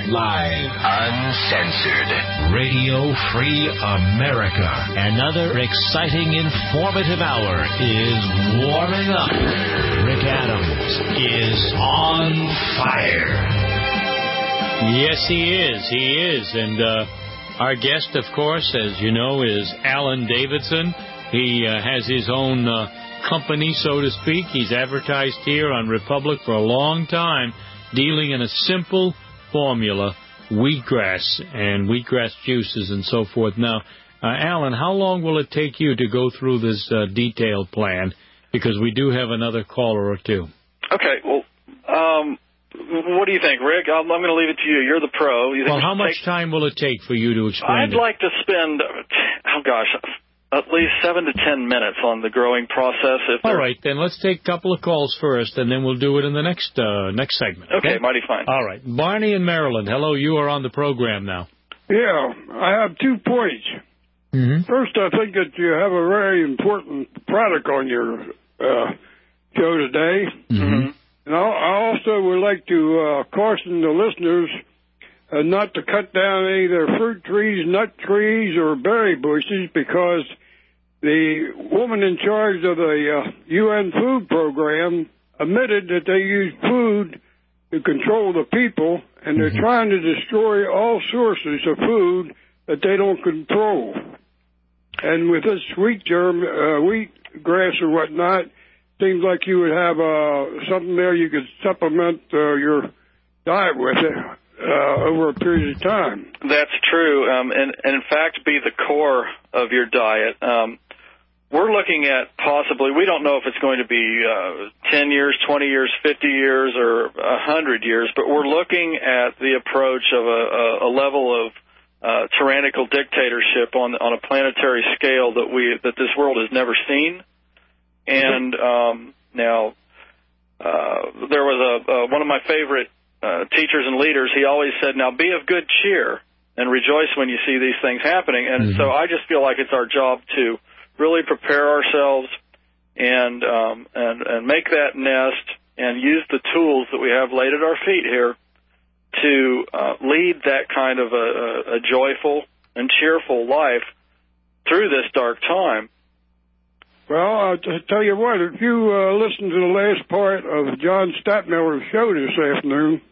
Live. Uncensored. Radio Free America. Another exciting, informative hour is warming up. Rick Adams is on fire. Yes, he is. He is. And our guest, of course, as you know, is Alan Davidson. He has his own company, so to speak. He's advertised here on Republic for a long time, dealing in a simple formula, wheatgrass and wheatgrass juices and so forth. Now, Alan, how long will it take you to go through this detailed plan? Because we do have another caller or two. Okay, well, what do you think, Rick? I'm going to leave it to you. You're the pro. You think well, how much time will it take for you to explain I'd like to spend, at least 7 to 10 minutes on the growing process. All right, then let's take a couple of calls first, and then we'll do it in the next segment. Okay, mighty fine. All right. Barney in Maryland. Hello, you are on the program now. Yeah, I have 2 points. Mm-hmm. First, I think that you have a very important product on your show today. Mm-hmm. And I also would like to caution the listeners not to cut down any of their fruit trees, nut trees, or berry bushes, because the woman in charge of the UN food program admitted that they use food to control the people, and they're trying to destroy all sources of food that they don't control. And with this wheat grass or whatnot, seems like you would have something there you could supplement your diet with it over a period of time. That's true, and in fact be the core of your diet. We're looking at possibly, we don't know if it's going to be 10 years, 20 years, 50 years, or 100 years, but we're looking at the approach of a level of tyrannical dictatorship on a planetary scale that this world has never seen. And now, there was one of my favorite teachers and leaders. He always said, "Now be of good cheer and rejoice when you see these things happening." And so I just feel like it's our job to really prepare ourselves and make that nest and use the tools that we have laid at our feet here to lead that kind of a joyful and cheerful life through this dark time. Well, I'll tell you what, if you listen to the last part of John Stadtmiller's show this afternoon,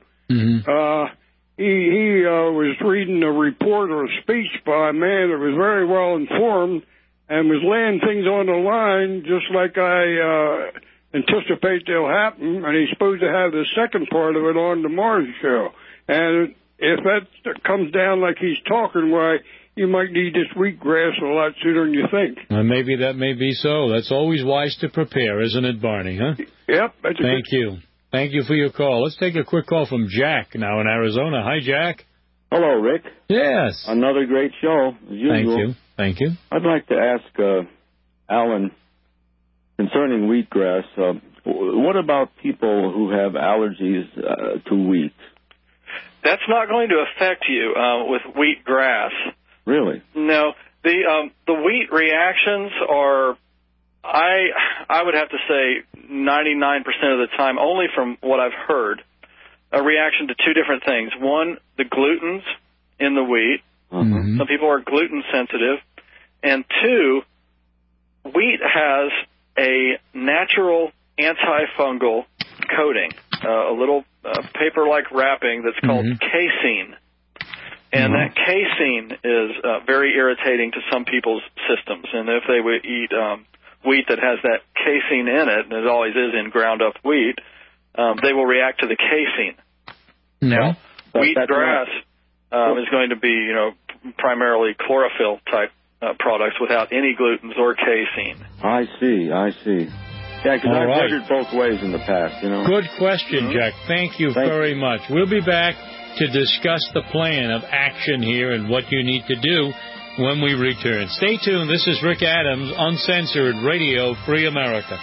he was reading a report or a speech by a man that was very well informed and was laying things on the line just like I anticipate they'll happen, and he's supposed to have the second part of it on tomorrow's show. And if that comes down like he's talking, why, you might need this wheatgrass a lot sooner than you think. Maybe that may be so. That's always wise to prepare, isn't it, Barney, huh? Yep. Thank you. Thank you for your call. Let's take a quick call from Jack now in Arizona. Hi, Jack. Hello, Rick. Yes. Another great show, as usual. Thank you. I'd like to ask Alan concerning wheatgrass. What about people who have allergies to wheat? That's not going to affect you with wheatgrass. Really? No. The wheat reactions are, I would have to say 99% of the time, only from what I've heard, a reaction to 2 different things. One, the glutens in the wheat. Some people are gluten sensitive. And 2, wheat has a natural antifungal coating, a little paper-like wrapping that's called casein. And that casein is very irritating to some people's systems. And if they would eat wheat that has that casein in it, and it always is in ground-up wheat, they will react to the casein. Now, wheatgrass is going to be, primarily chlorophyll-type products without any glutens or casein. I see. Yeah, because I've measured both ways in the past, Good question, Jack. Thank you very much. We'll be back to discuss the plan of action here and what you need to do when we return. Stay tuned. This is Rick Adams, Uncensored Radio Free America.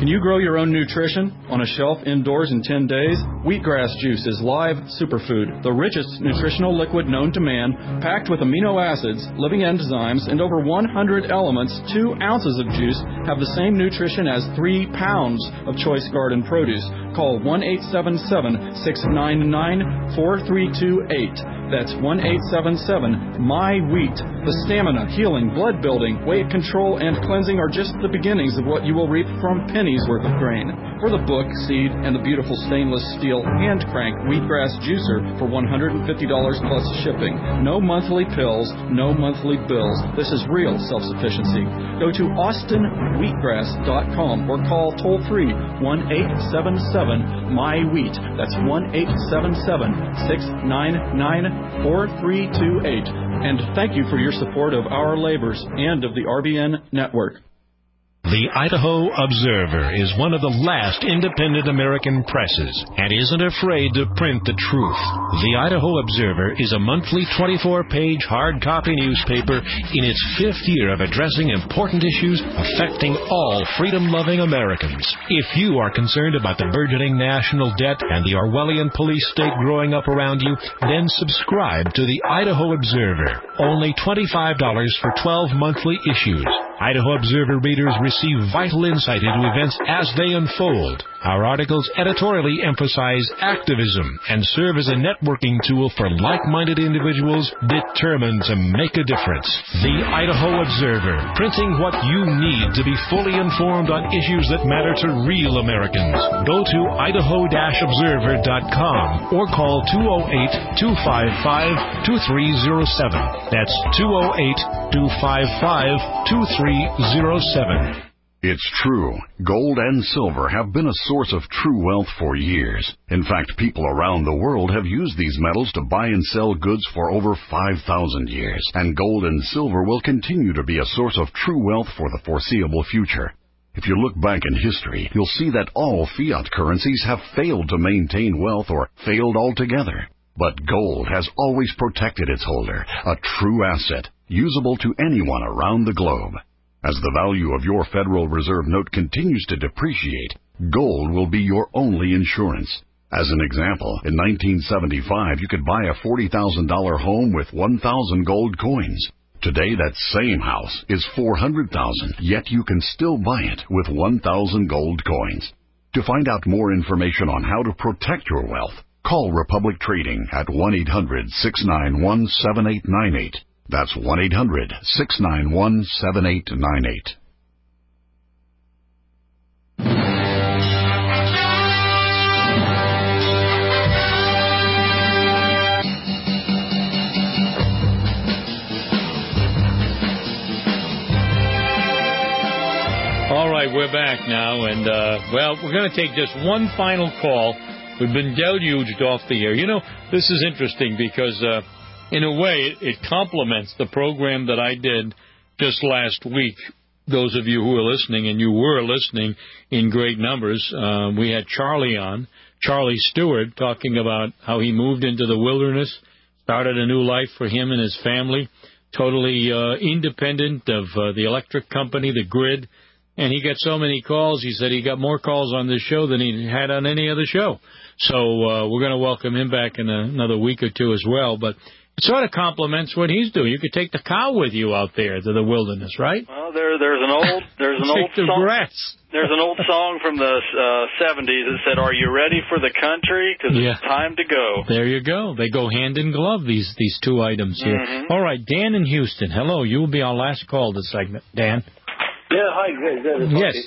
Can you grow your own nutrition on a shelf indoors in 10 days? Wheatgrass juice is live superfood, the richest nutritional liquid known to man, packed with amino acids, living enzymes, and over 100 elements. 2 ounces of juice have the same nutrition as 3 pounds of choice garden produce. Call 1-877-699-4328. That's 1-877-MY-WHEAT. The stamina, healing, blood building, weight control, and cleansing are just the beginnings of what you will reap from pennies worth of grain. For the book, seed, and the beautiful stainless steel hand crank wheatgrass juicer for $150 plus shipping. No monthly pills, no monthly bills. This is real self-sufficiency. Go to austinwheatgrass.com or call toll-free 1-877-MY-WHEAT. That's 1-877-699-4328. And thank you for your support of our labors and of the RBN network. The Idaho Observer is one of the last independent American presses and isn't afraid to print the truth. The Idaho Observer is a monthly 24-page hard copy newspaper in its 5th year of addressing important issues affecting all freedom-loving Americans. If you are concerned about the burgeoning national debt and the Orwellian police state growing up around you, then subscribe to the Idaho Observer. Only $25 for 12 monthly issues. Idaho Observer readers receive vital insight into events as they unfold. Our articles editorially emphasize activism and serve as a networking tool for like-minded individuals determined to make a difference. The Idaho Observer, printing what you need to be fully informed on issues that matter to real Americans. Go to idaho-observer.com or call 208-255-2307. That's 208-255-2307. It's true. Gold and silver have been a source of true wealth for years. In fact, people around the world have used these metals to buy and sell goods for over 5,000 years. And gold and silver will continue to be a source of true wealth for the foreseeable future. If you look back in history, you'll see that all fiat currencies have failed to maintain wealth or failed altogether. But gold has always protected its holder, a true asset, usable to anyone around the globe. As the value of your Federal Reserve note continues to depreciate, gold will be your only insurance. As an example, in 1975, you could buy a $40,000 home with 1,000 gold coins. Today, that same house is $400,000, yet you can still buy it with 1,000 gold coins. To find out more information on how to protect your wealth, call Republic Trading at 1-800-691-7898. That's 1-800-691-7898. All right, we're back now, and, well, we're going to take just one final call. We've been deluged off the air. You know, this is interesting because, in a way, it complements the program that I did just last week. Those of you who are listening, and you were listening in great numbers, we had Charlie on, Charlie Stewart, talking about how he moved into the wilderness, started a new life for him and his family, totally independent of the electric company, the grid. And he got so many calls, he said he got more calls on this show than he had on any other show. So we're going to welcome him back in another week or two as well. But it sort of complements what he's doing. You could take the cow with you out there to the wilderness, right? Well, there's an old song. Grass. There's an old song from the 70s that said, "Are you ready for the country? Because it's time to go." There you go. They go hand in glove, these two items here. Mm-hmm. All right, Dan in Houston. Hello. You will be our last call this segment. Dan. Yeah, hi, good. Yes.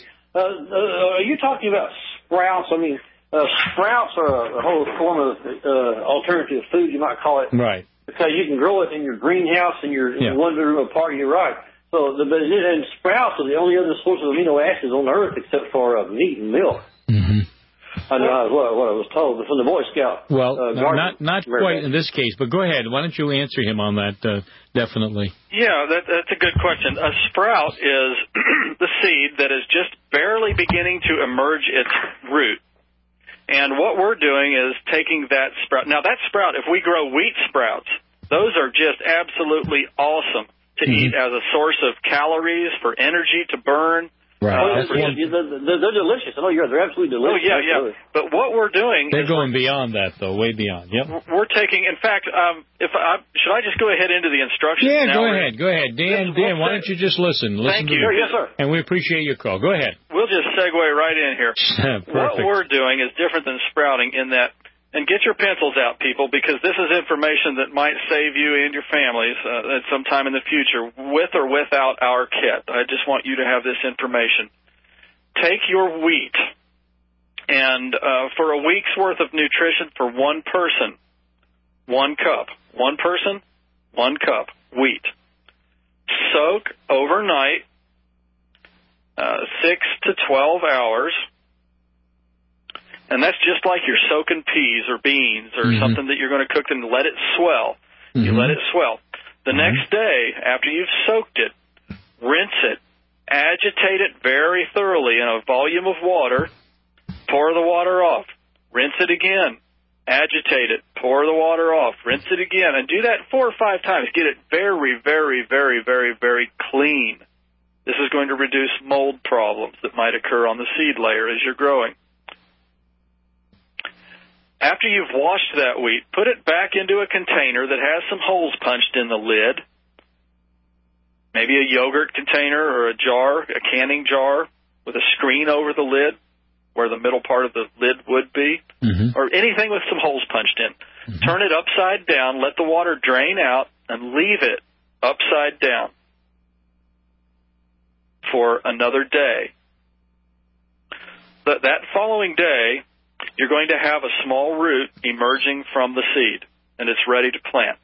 Are you talking about sprouts? I mean, sprouts are a whole form of alternative food, you might call it. Right. Because you can grow it in your greenhouse in your one bedroom apartment. You're right. So, and sprouts are the only other source of amino acids on Earth except for meat and milk. Mm-hmm. I know what I was told from the Boy Scout. Well, not quite in this case, but go ahead. Why don't you answer him on that? Definitely. Yeah, that's a good question. A sprout is the seed that is just barely beginning to emerge its root. And what we're doing is taking that sprout. Now, that sprout, if we grow wheat sprouts, those are just absolutely awesome to eat as a source of calories, for energy to burn. Right. They're delicious. Oh, yeah, they're absolutely delicious. Oh, yeah. But what we're doing... They're going beyond that, though, way beyond. Yep. We're taking... In fact, should I just go ahead into the instructions? Yeah, now? Go ahead. Dan, why don't you just listen? Thank you. Yes, sir. And we appreciate your call. Go ahead. We'll just segue right in here. Perfect. What we're doing is different than sprouting in that... And get your pencils out, people, because this is information that might save you and your families at some time in the future, with or without our kit. I just want you to have this information. Take your wheat, and for a week's worth of nutrition for one person, 1 cup. One person, 1 cup wheat. Soak overnight, 6 to 12 hours. And that's just like you're soaking peas or beans or something that you're going to cook and let it swell. You let it swell. The next day, after you've soaked it, rinse it, agitate it very thoroughly in a volume of water, pour the water off, rinse it again, agitate it, pour the water off, rinse it again, and do that 4 or 5 times. Get it very, very, very, very, very clean. This is going to reduce mold problems that might occur on the seed layer as you're growing. After you've washed that wheat, put it back into a container that has some holes punched in the lid, maybe a yogurt container or a jar, a canning jar with a screen over the lid where the middle part of the lid would be, or anything with some holes punched in. Turn it upside down, let the water drain out, and leave it upside down for another day. That following day, you're going to have a small root emerging from the seed, and it's ready to plant.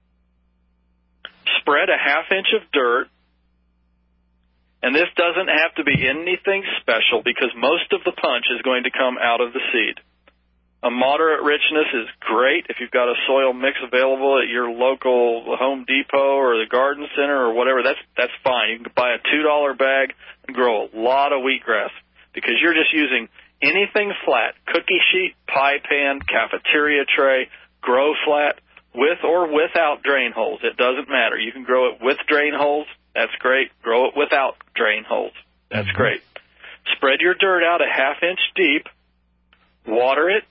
Spread a 1/2 inch of dirt, and this doesn't have to be anything special because most of the punch is going to come out of the seed. A moderate richness is great if you've got a soil mix available at your local Home Depot or the garden center or whatever. That's fine. You can buy a $2 bag and grow a lot of wheatgrass because you're just using anything flat, cookie sheet, pie pan, cafeteria tray, grow flat, with or without drain holes. It doesn't matter. You can grow it with drain holes. That's great. Grow it without drain holes. That's great. Spread your dirt out a 1/2 inch deep. Water it.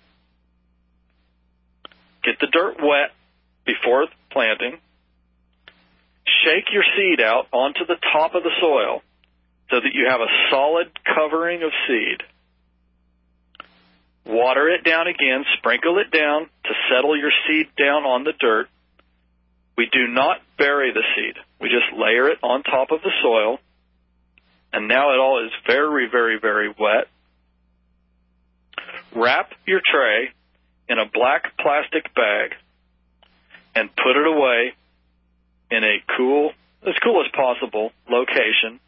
Get the dirt wet before planting. Shake your seed out onto the top of the soil so that you have a solid covering of seed. Water it down again, sprinkle it down to settle your seed down on the dirt. We do not bury the seed. We just layer it on top of the soil. And now it all is very, very, very wet. Wrap your tray in a black plastic bag and put it away in a as cool as possible location.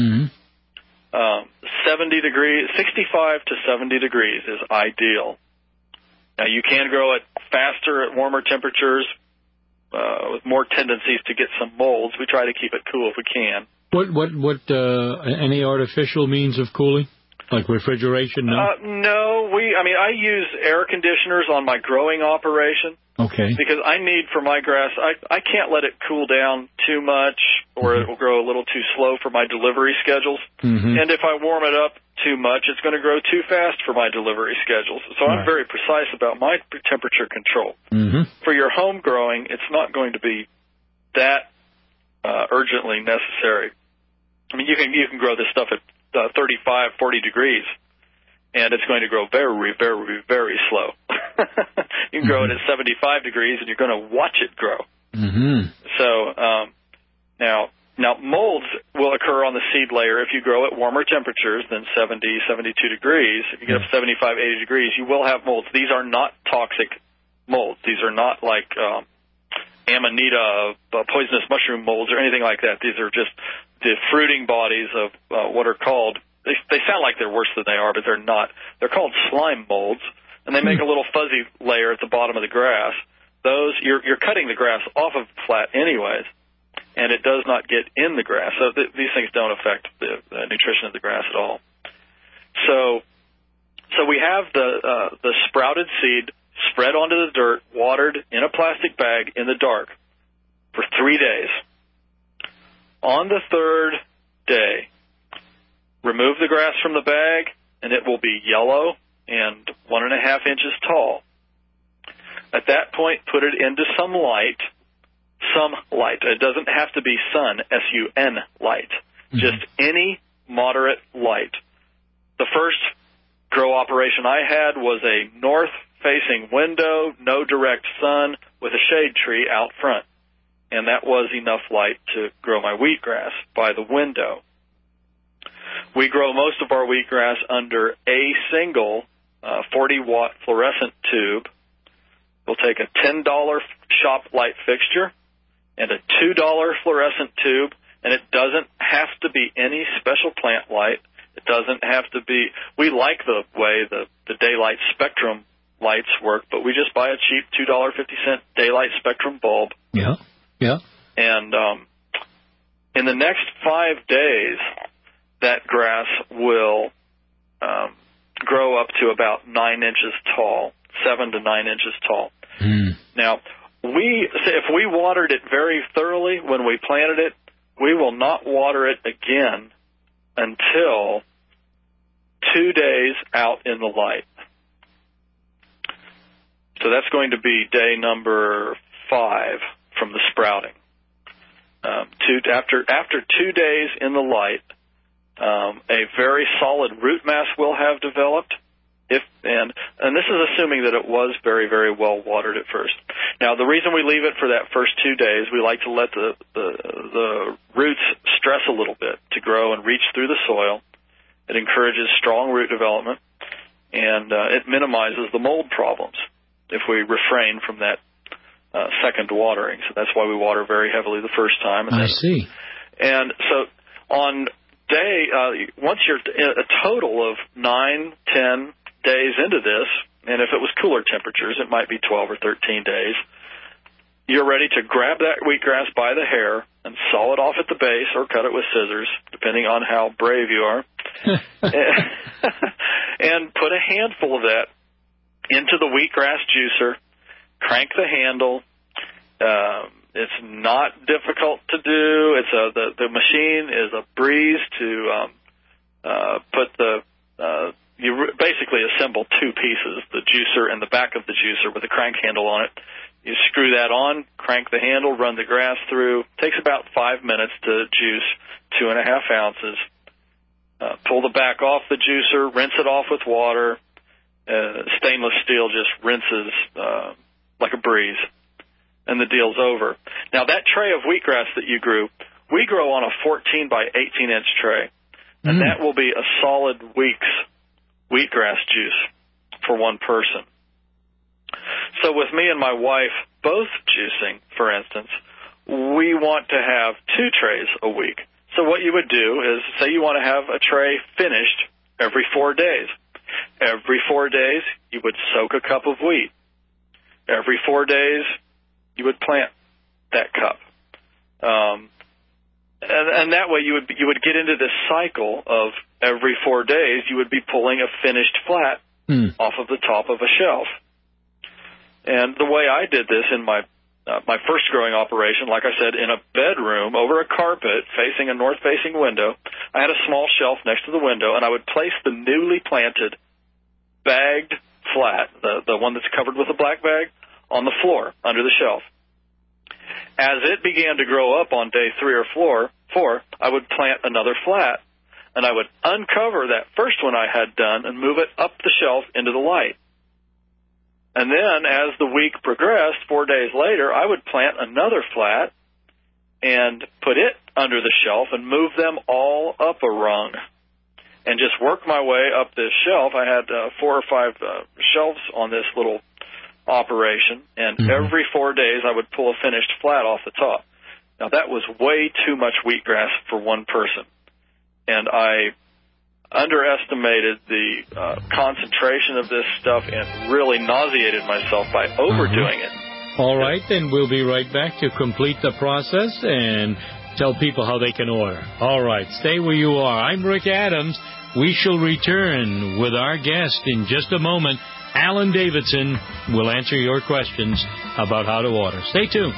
70 degrees, 65 to 70 degrees is ideal. Now, you can grow it faster at warmer temperatures with more tendencies to get some molds. We try to keep it cool if we can. Any artificial means of cooling? Like refrigeration? No. No, I use air conditioners on my growing operation. Okay. Because I need for my grass, I can't let it cool down too much or it will grow a little too slow for my delivery schedules. And if I warm it up too much, it's going to grow too fast for my delivery schedules. So I'm very precise about my temperature control. For your home growing, it's not going to be that urgently necessary. I mean, you can grow this stuff at 35, 40 degrees, and it's going to grow very, very, very slow. You can grow it at 75 degrees, and you're going to watch it grow. So now molds will occur on the seed layer if you grow at warmer temperatures than 70, 72 degrees. If you get up 75, 80 degrees, you will have molds. These are not toxic molds. These are not like Amanita, poisonous mushroom molds or anything like that. These are just the fruiting bodies of what are called, they sound like they're worse than they are, but they're not. They're called slime molds, and they make a little fuzzy layer at the bottom of the grass. Those, you're cutting the grass off of the flat anyways, and it does not get in the grass. So these things don't affect the nutrition of the grass at all. So we have the sprouted seed spread onto the dirt, watered in a plastic bag in the dark for 3 days. On the 3rd day, remove the grass from the bag, and it will be yellow and 1.5 inches tall. At that point, put it into some light. It doesn't have to be sun, S-U-N, light. Just any moderate light. The first grow operation I had was a north-facing window, no direct sun, with a shade tree out front. And that was enough light to grow my wheatgrass by the window. We grow most of our wheatgrass under a single 40-watt fluorescent tube. We'll take a $10 shop light fixture and a $2 fluorescent tube, and it doesn't have to be any special plant light. It doesn't have to be. We like the way the daylight spectrum lights work, but we just buy a cheap $2.50 daylight spectrum bulb. Yeah. And in the next 5 days, that grass will grow up to about 9 inches tall, 7 to 9 inches tall. Now, if we watered it very thoroughly when we planted it, we will not water it again until 2 days out in the light. So that's going to be day number 5 from the sprouting. After 2 days in the light, a very solid root mass will have developed. And this is assuming that it was very, very well watered at first. Now, the reason we leave it for that first 2 days, we like to let the roots stress a little bit to grow and reach through the soil. It encourages strong root development, and it minimizes the mold problems if we refrain from that second watering. So that's why we water very heavily the first time. I see. And so on once you're a total of 9, 10 days into this, and if it was cooler temperatures, it might be 12 or 13 days, you're ready to grab that wheatgrass by the hair and saw it off at the base or cut it with scissors, depending on how brave you are, and put a handful of that into the wheatgrass juicer, crank the handle. It's not difficult to do. The machine is a breeze to you basically assemble two pieces, the juicer and the back of the juicer with a crank handle on it. You screw that on, crank the handle, run the grass through. Takes about 5 minutes to juice 2.5 ounces. Pull the back off the juicer, rinse it off with water. Stainless steel just rinses like a breeze, and the deal's over. Now, that tray of wheatgrass that you grew, we grow on a 14 by 18-inch tray, and that will be a solid week's wheatgrass juice for one person. So with me and my wife both juicing, for instance, we want to have 2 trays a week. So what you would do is, say you want to have a tray finished every 4 days. Every 4 days, you would soak a cup of wheat. Every 4 days, you would plant that cup. And that way you would get into this cycle of every 4 days you would be pulling a finished flat off of the top of a shelf. And the way I did this in my first growing operation, like I said, in a bedroom over a carpet facing a north-facing window, I had a small shelf next to the window, and I would place the newly planted bagged flat, the one that's covered with a black bag, on the floor under the shelf. As it began to grow up on day 3 or 4, I would plant another flat, and I would uncover that first one I had done and move it up the shelf into the light. And then as the week progressed, 4 days later, I would plant another flat and put it under the shelf and move them all up a rung and just work my way up this shelf. I had 4 or 5 shelves on this little operation, and every 4 days I would pull a finished flat off the top. Now, that was way too much wheatgrass for one person, and I underestimated the concentration of this stuff and really nauseated myself by overdoing it. All right, then we'll be right back to complete the process and tell people how they can order. All right, stay where you are. I'm Rick Adams. We shall return with our guest in just a moment. Alan Davidson will answer your questions about how to order. Stay tuned.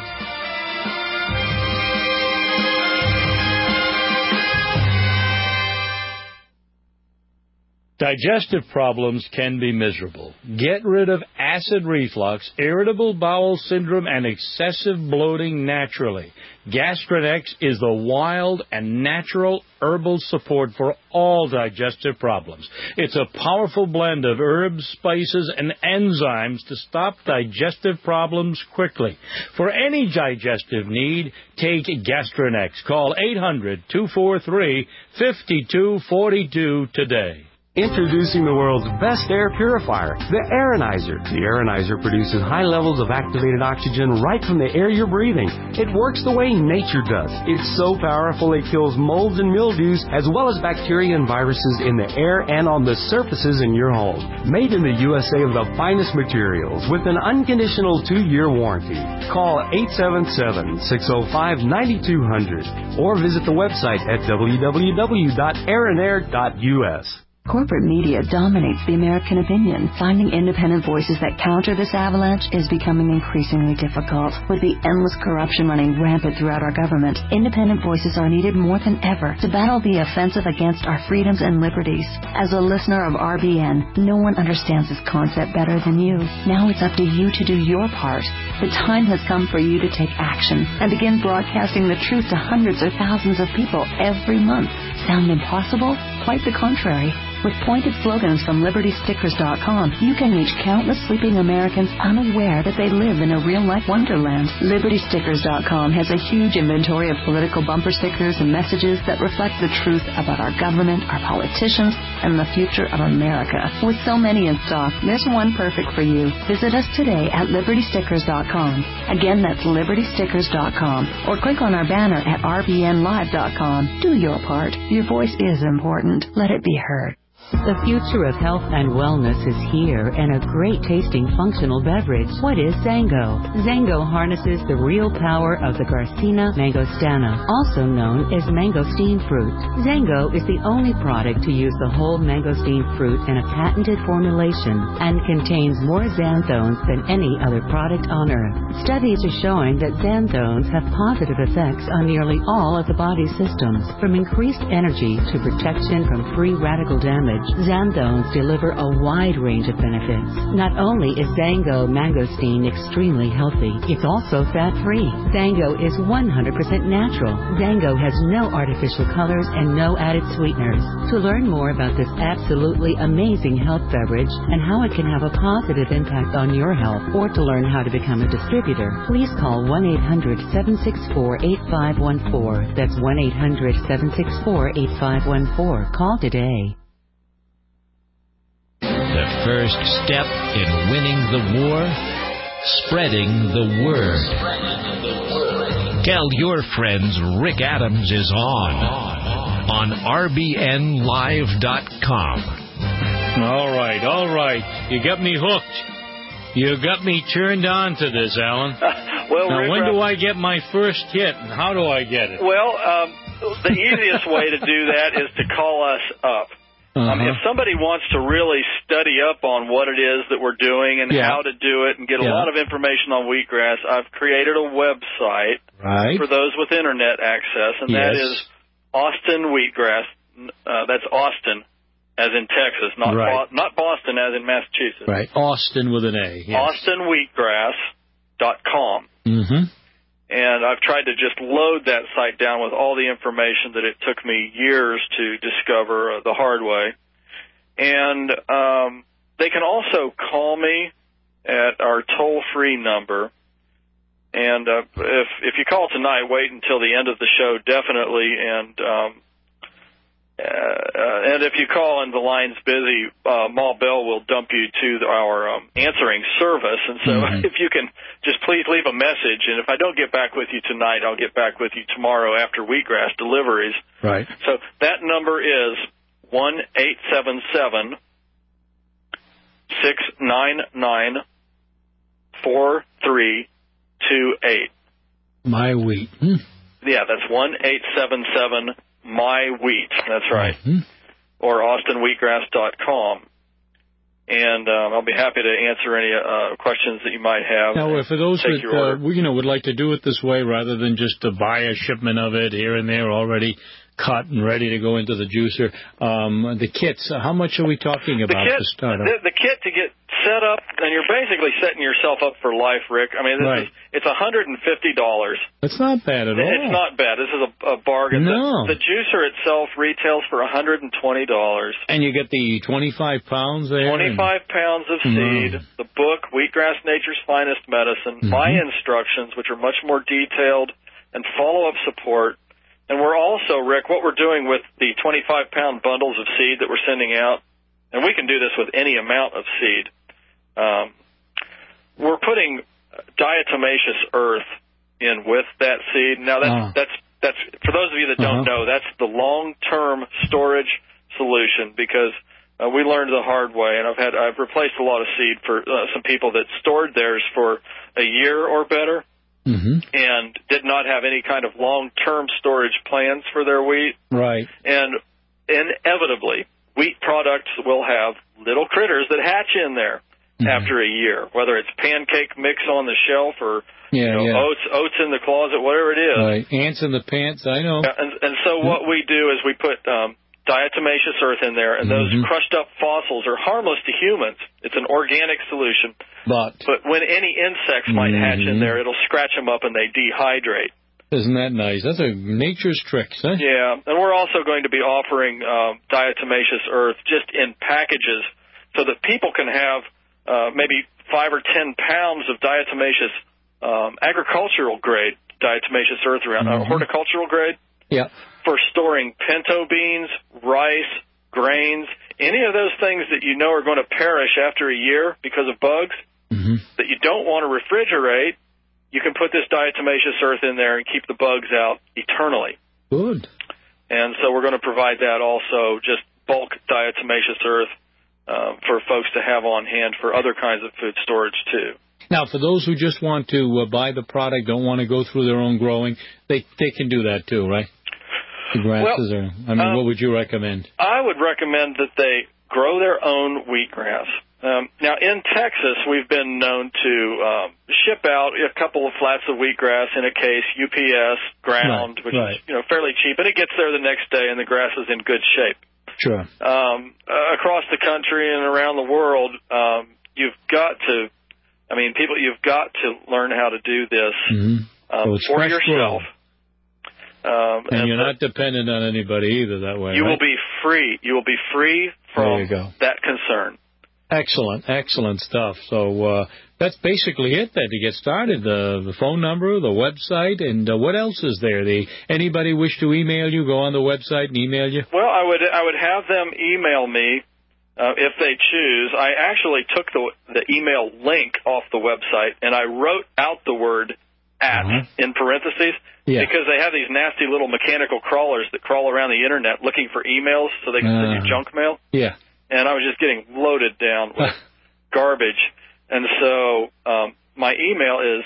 Digestive problems can be miserable. Get rid of acid reflux, irritable bowel syndrome, and excessive bloating naturally. Gastrinex is the wild and natural herbal support for all digestive problems. It's a powerful blend of herbs, spices, and enzymes to stop digestive problems quickly. For any digestive need, take Gastrinex. Call 800-243-5242 today. Introducing the world's best air purifier, the Aeronizer. The Aeronizer produces high levels of activated oxygen right from the air you're breathing. It works the way nature does. It's so powerful it kills molds and mildews as well as bacteria and viruses in the air and on the surfaces in your home. Made in the USA of the finest materials with an unconditional 2-year warranty. Call 877-605-9200 or visit the website at www.aeronair.us. Corporate media dominates the American opinion. Finding independent voices that counter this avalanche is becoming increasingly difficult. With the endless corruption running rampant throughout our government, independent voices are needed more than ever to battle the offensive against our freedoms and liberties. As a listener of RBN, no one understands this concept better than you. Now it's up to you to do your part. The time has come for you to take action and begin broadcasting the truth to hundreds or thousands of people every month. Sound impossible? Quite the contrary. With pointed slogans from LibertyStickers.com, you can reach countless sleeping Americans unaware that they live in a real-life wonderland. LibertyStickers.com has a huge inventory of political bumper stickers and messages that reflect the truth about our government, our politicians, and the future of America. With so many in stock, there's one perfect for you. Visit us today at LibertyStickers.com. Again, that's LibertyStickers.com. Or click on our banner at RBNLive.com. Do your part. Your voice is important. Let it be heard. The future of health and wellness is here, and a great-tasting functional beverage. What is Zango? Zango harnesses the real power of the Garcinia mangostana, also known as mangosteen fruit. Zango is the only product to use the whole mangosteen fruit in a patented formulation and contains more xanthones than any other product on earth. Studies are showing that xanthones have positive effects on nearly all of the body's systems, from increased energy to protection from free radical damage. Xanthones deliver a wide range of benefits. Not only is Zango mangosteen extremely healthy, it's also fat-free. Zango is 100% natural. Zango has no artificial colors and no added sweeteners. To learn more about this absolutely amazing health beverage and how it can have a positive impact on your health, or to learn how to become a distributor, please call 1-800-764-8514. That's 1-800-764-8514. Call today. The first step in winning the war, spreading the word. Tell your friends Rick Adams is on RBNLive.com. All right. You got me hooked. You got me turned on to this, Alan. Well, now, Rick, when do I get my first hit, and how do I get it? Well, the easiest way to do that is to call us up. If somebody wants to really study up on what it is that we're doing and how to do it and get a lot of information on wheatgrass, I've created a website for those with Internet access, and that is Austin Wheatgrass. That's Austin, as in Texas, not Boston, as in Massachusetts. Right, Austin with an A. Yes. AustinWheatgrass.com. Mm-hmm. And I've tried to just load that site down with all the information that it took me years to discover the hard way. And they can also call me at our toll-free number. And if you call tonight, wait until the end of the show, definitely. And if you call and the line's busy, Ma Bell will dump you to our answering service. And so if you can just please leave a message, and if I don't get back with you tonight, I'll get back with you tomorrow after wheatgrass deliveries. Right. So that number is 1-877-699-4328. My wheat. Yeah, that's 1-877-MY-WHEAT. That's right. Or AustinWheatgrass.com. And I'll be happy to answer any questions that you might have. Now, for those that would like to do it this way, rather than just to buy a shipment of it here and there already cut and ready to go into the juicer. The kits, how much are we talking about to start up? The kit to get set up, and you're basically setting yourself up for life, Rick. I mean, it's $150. It's not bad at all. It's not bad. This is a bargain. No. The juicer itself retails for $120. And you get the 25 pounds there? 25 pounds of seed, the book, Wheatgrass Nature's Finest Medicine, my instructions, which are much more detailed, and follow-up support. And we're also, Rick, what we're doing with the 25-pound bundles of seed that we're sending out, and we can do this with any amount of seed, we're putting diatomaceous earth in with that seed. Now, that's for those of you that don't know, that's the long-term storage solution, because we learned the hard way, and I've replaced a lot of seed for some people that stored theirs for a year or better. And did not have any kind of long-term storage plans for their wheat. Right. And inevitably, wheat products will have little critters that hatch in there after a year, whether it's pancake mix on the shelf or oats in the closet, whatever it is. Right. Ants in the pants, I know. And so what we do is we put diatomaceous earth in there, and those crushed up fossils are harmless to humans. It's an organic solution. But when any insects might hatch in there, it'll scratch them up and they dehydrate. Isn't that nice? That's a nature's trick, huh? Yeah, and we're also going to be offering diatomaceous earth just in packages so that people can have maybe 5 or 10 pounds of diatomaceous agricultural grade diatomaceous earth around, horticultural grade. Yeah. For storing pinto beans, rice, grains, any of those things that you know are going to perish after a year because of bugs that you don't want to refrigerate, you can put this diatomaceous earth in there and keep the bugs out eternally. Good. And so we're going to provide that also, just bulk diatomaceous earth for folks to have on hand for other kinds of food storage, too. Now, for those who just want to buy the product, don't want to go through their own growing, they can do that, too, right? The grasses what would you recommend? I would recommend that they grow their own wheatgrass. Now, in Texas, we've been known to ship out a couple of flats of wheatgrass in a case, UPS, ground, which is fairly cheap, and it gets there the next day, and the grass is in good shape. Sure. Across the country and around the world, you've got to learn how to do this for yourself. And you're not dependent on anybody either that way, You will be free. You will be free from that concern. Excellent stuff. So that's basically it then to get started. The phone number, the website, and what else is there? Anybody wish to email you, go on the website and email you? Well, I would have them email me if they choose. I actually took the email link off the website, and I wrote out the word @ in parentheses because they have these nasty little mechanical crawlers that crawl around the Internet looking for emails so they can send you junk mail. Yeah. And I was just getting loaded down with garbage. And so my email is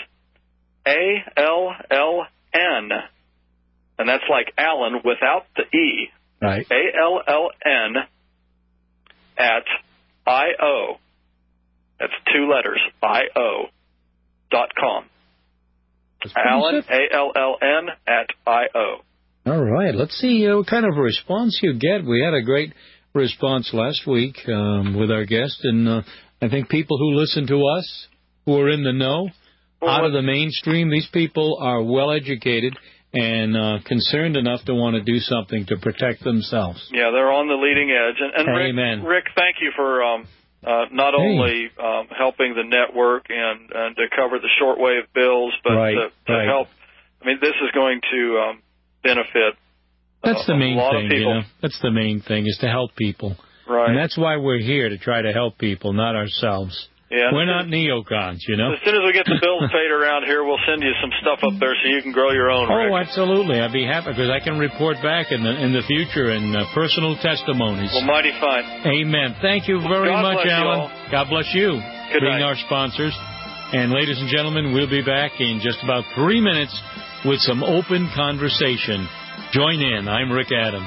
ALLN, and that's like Allen without the E. Right. ALLN at IO. That's 2 letters, IO.com. Allen, ALLN at IO. All right. Let's see what kind of response you get. We had a great response last week with our guest, and I think people who listen to us, who are in the know, out of the mainstream, these people are well educated and concerned enough to want to do something to protect themselves. Yeah, they're on the leading edge. And Rick, thank you for not only helping the network and to cover the shortwave bills, but to help. I mean, this is going to benefit. That's the main thing, people. you know. That's the main thing, is to help people. Right. And that's why we're here, to try to help people, not ourselves. Yeah. We're not neocons, you know. As soon as we get the bills paid around here, we'll send you some stuff up there so you can grow your own, Rick. Oh, absolutely. I'd be happy, because I can report back in the future and personal testimonies. Well, mighty fine. Amen. Thank you very much, Alan. God bless you. Good being night. our sponsors. And ladies and gentlemen, we'll be back in just about 3 minutes with some open conversation. Join in. I'm Rick Adams.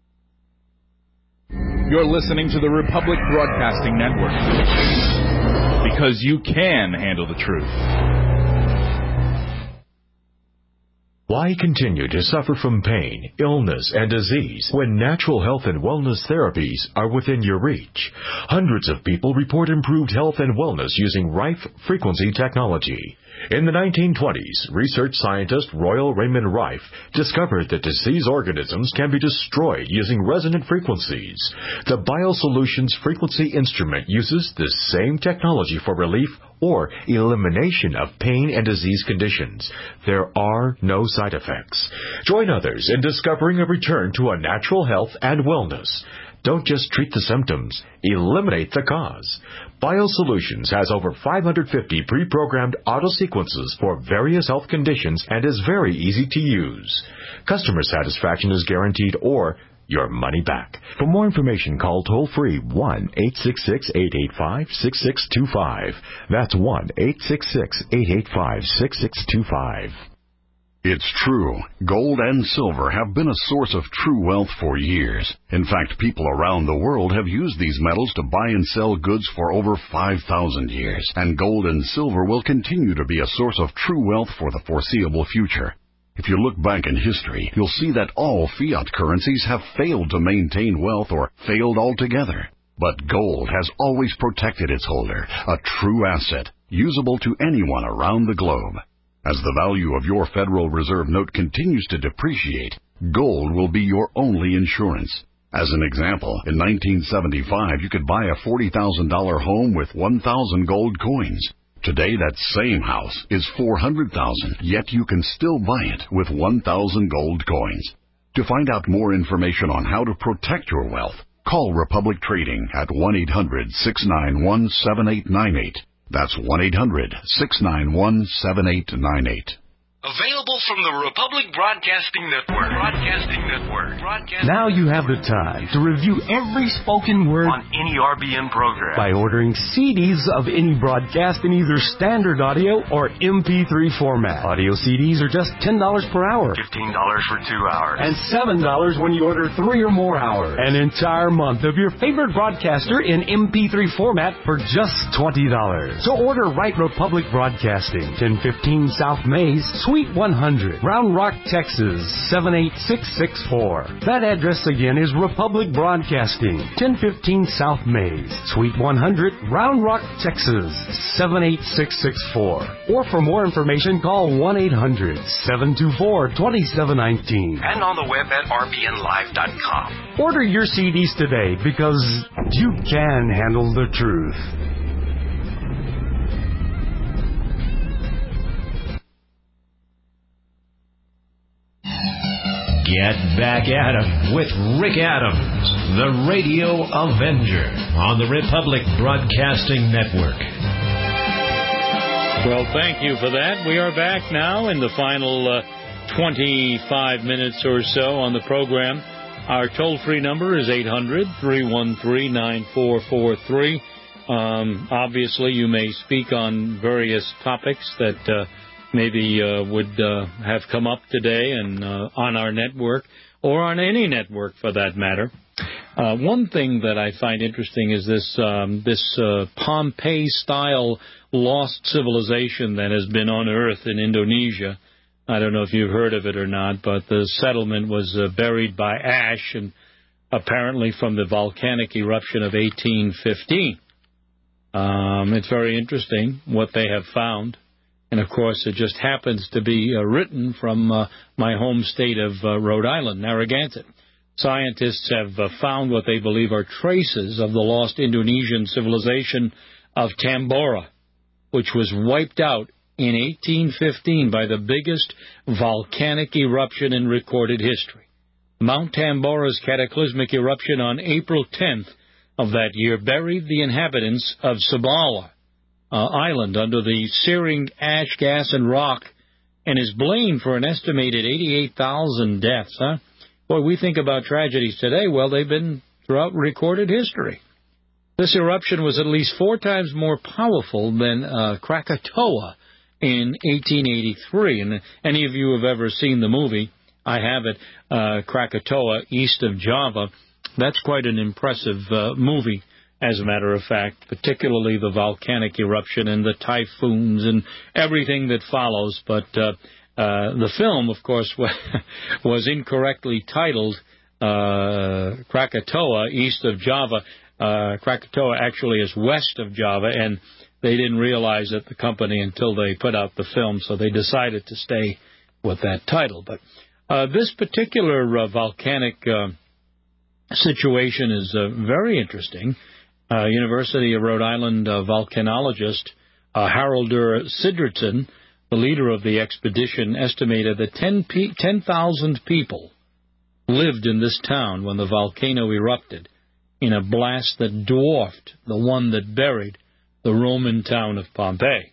You're listening to the Republic Broadcasting Network. because you can handle the truth. Why continue to suffer from pain, illness, and disease when natural health and wellness therapies are within your reach? Hundreds of people report improved health and wellness using Rife frequency technology. In the 1920s, research scientist Royal Raymond Rife discovered that disease organisms can be destroyed using resonant frequencies. The BioSolutions frequency instrument uses the same technology for relief or elimination of pain and disease conditions. There are no side effects. Join others in discovering a return to a natural health and wellness. Don't just treat the symptoms, eliminate the cause. BioSolutions has over 550 pre-programmed auto-sequences for various health conditions and is very easy to use. Customer satisfaction is guaranteed or your money back. For more information, call toll-free 1-866-885-6625. That's 1-866-885-6625. It's true. Gold and silver have been a source of true wealth for years. In fact, people around the world have used these metals to buy and sell goods for over 5,000 years. And gold and silver will continue to be a source of true wealth for the foreseeable future. If you look back in history, you'll see that all fiat currencies have failed to maintain wealth or failed altogether. But gold has always protected its holder, a true asset, usable to anyone around the globe. As the value of your Federal Reserve note continues to depreciate, gold will be your only insurance. As an example, in 1975, you could buy a $40,000 home with 1,000 gold coins. Today, that same house is $400,000, yet you can still buy it with 1,000 gold coins. To find out more information on how to protect your wealth, call Republic Trading at 1-800-691-7898. That's 1-800-691-7898. Available from the Republic Broadcasting Network. Now you have the time to review every spoken word On any RBN program. by ordering CDs of any broadcast in either standard audio or MP3 format. Audio CDs are just $10 per hour. $15 for 2 hours. And $7 when you order 3 or more hours. An entire month of your favorite broadcaster in MP3 format for just $20. So order Right Republic Broadcasting, 1015 South Mays, Suite 100, Round Rock, Texas, 78664. That address again is Republic Broadcasting, 1015 South Mays, Suite 100, Round Rock, Texas, 78664. Or for more information, call 1-800-724-2719. And on the web at rbnlive.com. Order your CDs today because you can handle the truth. Get back at 'em with Rick Adams, the Radio Avenger, on the Republic Broadcasting Network. Well, thank you for that. We are back now in the final 25 minutes or so on the program. Our toll-free number is 800-313-9443. Obviously, you may speak on various topics that maybe would have come up today and on our network, or on any network for that matter. One thing that I find interesting is this Pompeii-style lost civilization that has been unearthed in Indonesia. I don't know if you've heard of it or not, but the settlement was buried by ash, and apparently from the volcanic eruption of 1815. It's very interesting what they have found. And, of course, it just happens to be written from my home state of Rhode Island, Narragansett. Scientists have found what they believe are traces of the lost Indonesian civilization of Tambora, which was wiped out in 1815 by the biggest volcanic eruption in recorded history. Mount Tambora's cataclysmic eruption on April 10th of that year buried the inhabitants of Sabala Island under the searing ash, gas, and rock, and is blamed for an estimated 88,000 deaths. Boy, we think about tragedies today. Well, they've been throughout recorded history. This eruption was at least 4 times more powerful than Krakatoa in 1883. And any of you have ever seen the movie, I have it, Krakatoa, east of Java. That's quite an impressive movie. as a matter of fact, particularly the volcanic eruption and the typhoons and everything that follows. But the film, of course, was incorrectly titled Krakatoa, east of Java. Krakatoa actually is west of Java, and they didn't realize it, the company, until they put out the film, so they decided to stay with that title. But this particular volcanic situation is very interesting. University of Rhode Island volcanologist Haraldur Sigurdsson, the leader of the expedition, estimated that 10,000 people lived in this town when the volcano erupted in a blast that dwarfed the one that buried the Roman town of Pompeii.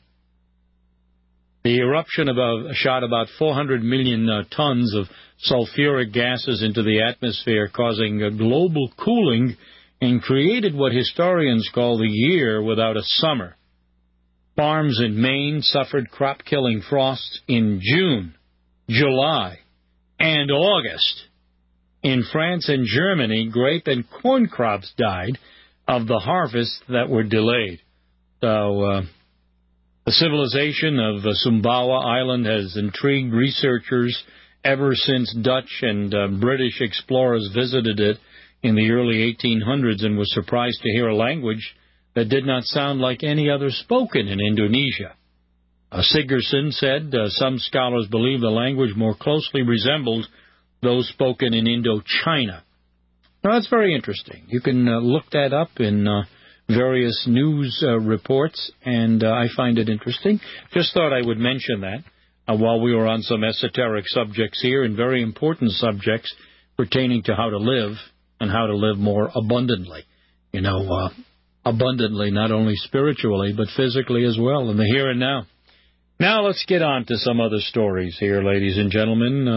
The eruption shot about 400 million tons of sulfuric gases into the atmosphere, causing a global cooling, and created what historians call the year without a summer. Farms in Maine suffered crop-killing frosts in June, July, and August. In France and Germany, grape and corn crops died of the harvests that were delayed. So the civilization of Sumbawa Island has intrigued researchers ever since Dutch and British explorers visited it in the early 1800s and were surprised to hear a language that did not sound like any other spoken in Indonesia. Sigurdsson said some scholars believe the language more closely resembled those spoken in Indochina. Now, that's very interesting. You can look that up in various news reports, and I find it interesting. Just thought I would mention that while we were on some esoteric subjects here, and very important subjects pertaining to how to live and how to live more abundantly. You know, abundantly, not only spiritually, but physically as well, in the here and now. Now let's get on to some other stories here, ladies and gentlemen.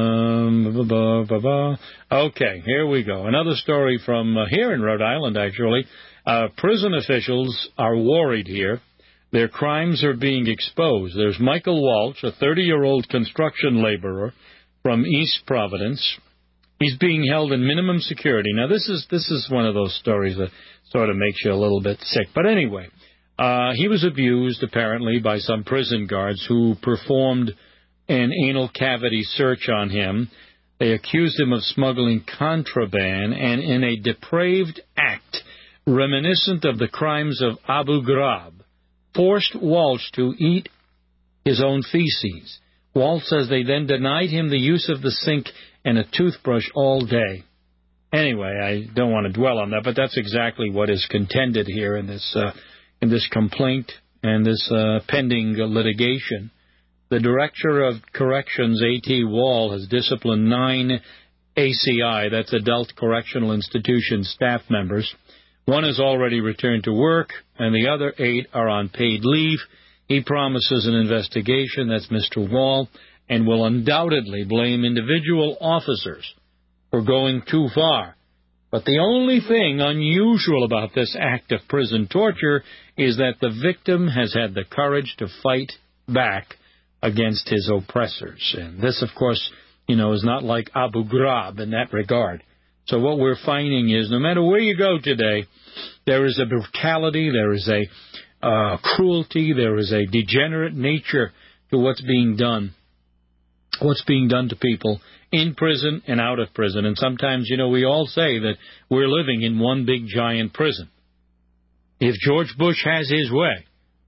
Okay, here we go. Another story from here in Rhode Island, actually. Prison officials are worried here. Their crimes are being exposed. There's Michael Walsh, a 30-year-old construction laborer from East Providence. He's being held in minimum security. Now, this is one of those stories that sort of makes you a little bit sick. But anyway, he was abused, apparently, by some prison guards who performed an anal cavity search on him. They accused him of smuggling contraband, and in a depraved act reminiscent of the crimes of Abu Ghraib, forced Walsh to eat his own feces. Walsh says they then denied him the use of the sink and a toothbrush all day. Anyway, I don't want to dwell on that, but that's exactly what is contended here in this complaint and this pending litigation. The Director of Corrections, A.T. Wall, has disciplined 9 ACI, that's Adult Correctional Institution staff members. One has already returned to work, and the other 8 are on paid leave. He promises an investigation, that's Mr. Wall, and will undoubtedly blame individual officers for going too far. But the only thing unusual about this act of prison torture is that the victim has had the courage to fight back against his oppressors. And this, of course, is not like Abu Ghraib in that regard. So what we're finding is no matter where you go today, there is a brutality, there is a cruelty, there is a degenerate nature to what's being done to people in prison and out of prison. And sometimes, we all say that we're living in one big giant prison. If George Bush has his way,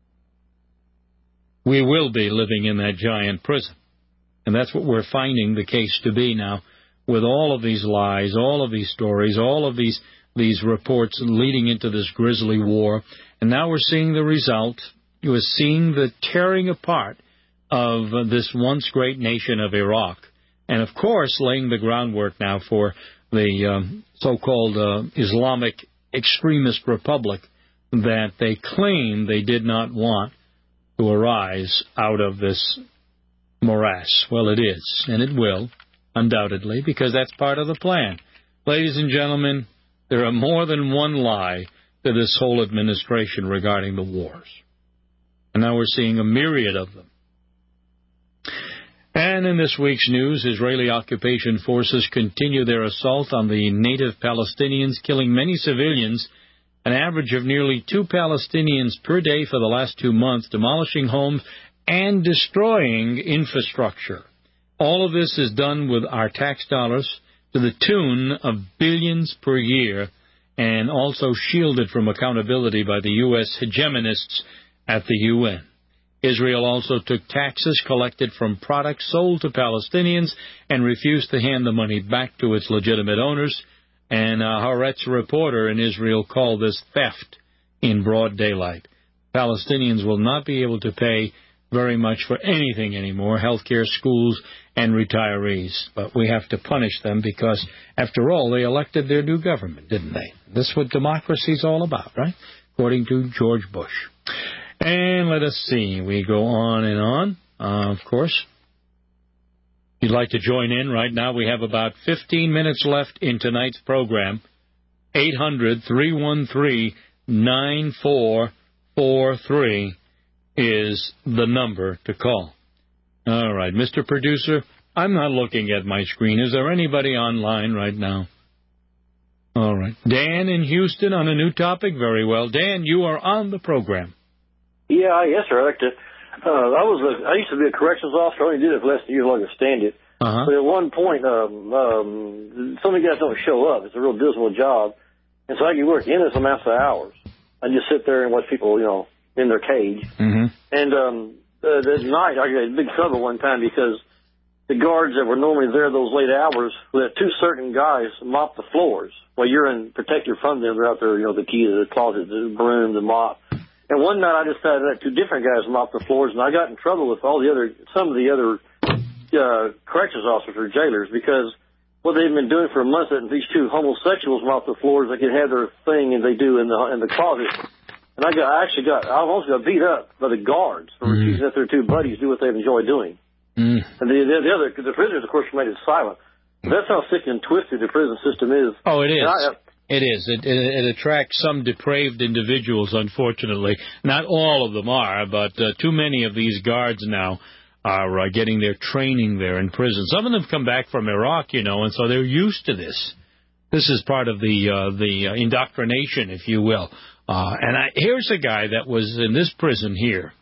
we will be living in that giant prison. And that's what we're finding the case to be now, with all of these lies, all of these stories, all of these reports leading into this grisly war. And now we're seeing the result. We're seeing the tearing apart of this once great nation of Iraq. And, of course, laying the groundwork now for the so-called Islamic extremist republic that they claim they did not want to arise out of this morass. Well, it is, and it will, undoubtedly, because that's part of the plan. Ladies and gentlemen, there are more than one lie to this whole administration regarding the wars. And now we're seeing a myriad of them. And in this week's news, Israeli occupation forces continue their assault on the native Palestinians, killing many civilians an average of nearly 2 Palestinians per day for the last 2 months, demolishing homes and destroying infrastructure. All of this is done with our tax dollars to the tune of billions per year, and also shielded from accountability by the U.S. hegemonists at the UN. Israel also took taxes collected from products sold to Palestinians and refused to hand the money back to its legitimate owners. And Haaretz reporter in Israel called this theft in broad daylight. Palestinians will not be able to pay very much for anything anymore, healthcare, schools, and retirees. But we have to punish them because, after all, they elected their new government, didn't they? This is what democracy's all about, right? According to George Bush. And let us see. We go on and on, of course. If you'd like to join in right now, we have about 15 minutes left in tonight's program. 800-313-9443 is the number to call. All right, Mr. Producer, I'm not looking at my screen. Is there anybody online right now? All right. Dan in Houston on a new topic? Very well. Dan, you are on the program. Yeah, yes, sir. I like to. I used to be a corrections officer. I only did it for less than a year, long to stand it. Uh-huh. But at one point, some of the guys don't show up. It's a real dismal job, and so I can work endless amounts of hours. I just sit there and watch people, in their cage. Mm-hmm. And that night, I got in big trouble one time because the guards that were normally there those late hours let two certain guys mop the floors while you're protected from them. They're out there, the key to the closet, the broom, the mop. And one night I decided to let two different guys mop the floors, and I got in trouble with some of the other corrections officers or jailers because what they've been doing for months, that these two homosexuals mop the floors, they can have their thing and they do in the closet. And I almost got beat up by the guards for refusing to let their two buddies do what they enjoy doing. And the prisoners, of course, made it silent. That's how sick and twisted the prison system is. Oh, it is. It is. It attracts some depraved individuals, unfortunately. Not all of them are, but too many of these guards now are getting their training there in prison. Some of them come back from Iraq, and so they're used to this. This is part of the indoctrination, if you will. Here's a guy that was in this prison here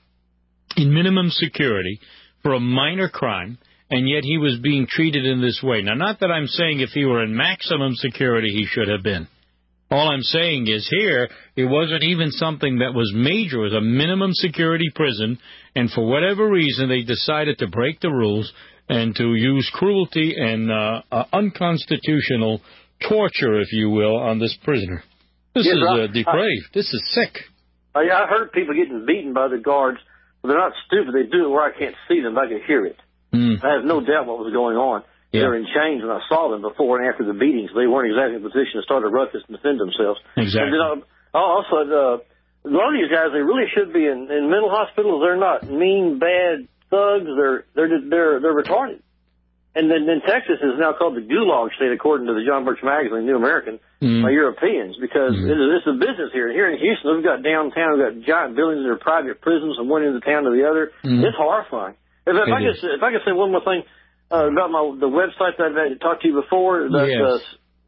in minimum security for a minor crime, and yet he was being treated in this way. Now, not that I'm saying if he were in maximum security he should have been. All I'm saying is here, it wasn't even something that was major. It was a minimum security prison, and for whatever reason, they decided to break the rules and to use cruelty and unconstitutional torture, if you will, on this prisoner. This is depraved. This is sick. I heard people getting beaten by the guards. They're not stupid. They do it where I can't see them, but I can hear it. I have no doubt what was going on. Yeah. They were in chains, and I saw them before and after the beatings. They weren't exactly in a position to start a ruckus and defend themselves. Exactly. And then also, a lot of these guys, they really should be in mental hospitals. They're not mean, bad thugs. They're retarded. And then Texas is now called the Gulag State, according to the John Birch magazine, New American, by Europeans, because it's a business here. And here in Houston, we've got downtown, we've got giant buildings that are private prisons from one end of the town to the other. It's horrifying. If I could say one more thing about the website that I talked to you before, that's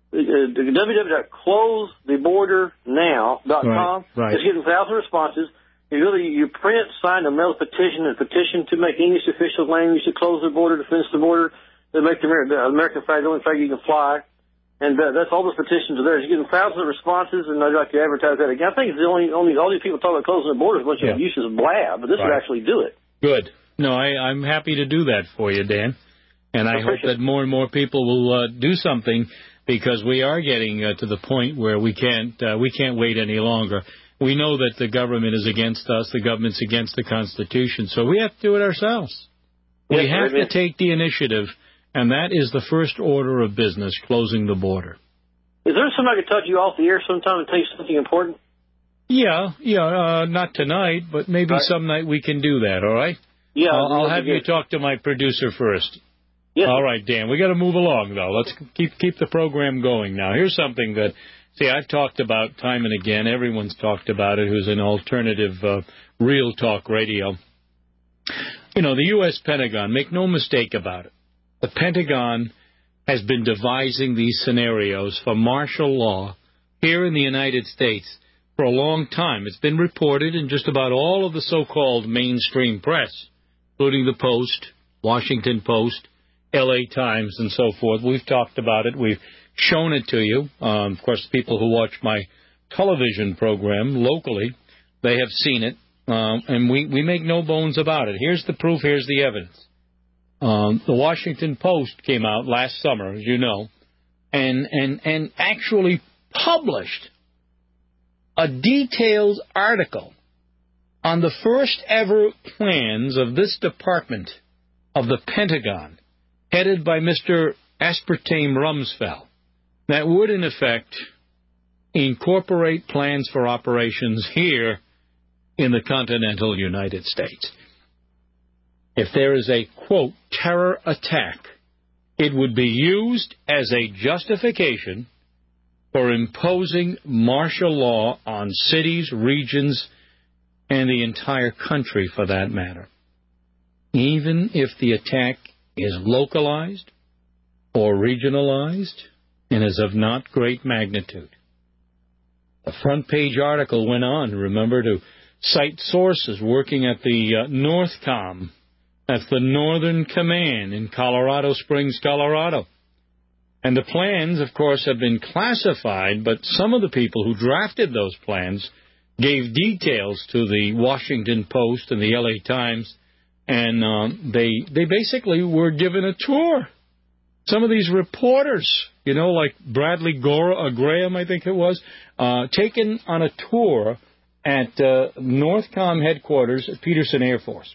www.closethebordernnow.com. Right. It's getting 1,000 responses. You print, sign a mail petition, to make English official language to close the border, to fence the border, to make the American flag the only flag you can fly. And that's all those petitions are there. You're getting thousands of responses, and I'd like to advertise that again. I think it's all these people talk about closing the border is a bunch of useless blab, but this would actually do it. Good. No, I'm happy to do that for you, Dan. And I hope that more and more people will do something, because we are getting to the point where we can't wait any longer. We know that the government is against us, the government's against the Constitution, so we have to do it ourselves. We have to take the initiative, and that is the first order of business, closing the border. Is there somebody I could talk to you off the air sometime and tell you something important? Yeah, not tonight, but maybe some night we can do that, all right? Yeah. I'll have you talk to my producer first. Yes. All right, Dan, we got to move along, though. Let's keep the program going now. Here's something that, I've talked about time and again. Everyone's talked about it who's an alternative real talk radio. The U.S. Pentagon, make no mistake about it, the Pentagon has been devising these scenarios for martial law here in the United States for a long time. It's been reported in just about all of the so-called mainstream press, including the Post, Washington Post, L.A. Times, and so forth. We've talked about it. We've shown it to you. Of course, people who watch my television program locally, they have seen it, and we make no bones about it. Here's the proof. Here's the evidence. The Washington Post came out last summer, as you know, and actually published a detailed article on the first ever plans of this department of the Pentagon, headed by Mr. Aspartame Rumsfeld, that would, in effect, incorporate plans for operations here in the continental United States. If there is a, quote, terror attack, it would be used as a justification for imposing martial law on cities, regions, and the entire country, for that matter, even if the attack is localized or regionalized and is of not great magnitude. The front page article went on, remember, to cite sources working at the NORTHCOM, that's the Northern Command in Colorado Springs, Colorado. And the plans, of course, have been classified, but some of the people who drafted those plans gave details to the Washington Post and the L.A. Times, and they basically were given a tour. Some of these reporters, you know, like Bradley Graham, I think it was, taken on a tour at NORTHCOM headquarters at Peterson Air Force.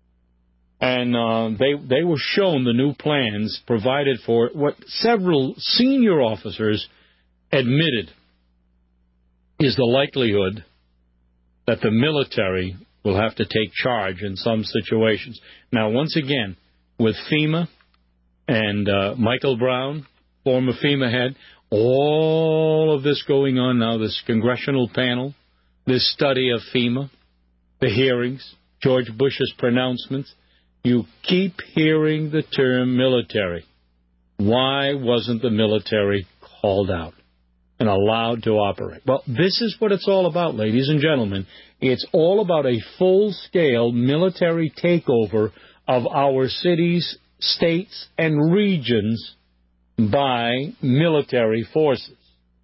And they were shown the new plans provided for what several senior officers admitted is the likelihood that the military will have to take charge in some situations. Now, once again, with FEMA and Michael Brown, former FEMA head, all of this going on now, this congressional panel, this study of FEMA, the hearings, George Bush's pronouncements, you keep hearing the term military. Why wasn't the military called out and allowed to operate? Well, this is what it's all about, ladies and gentlemen. It's all about a full-scale military takeover of our cities, states, and regions by military forces.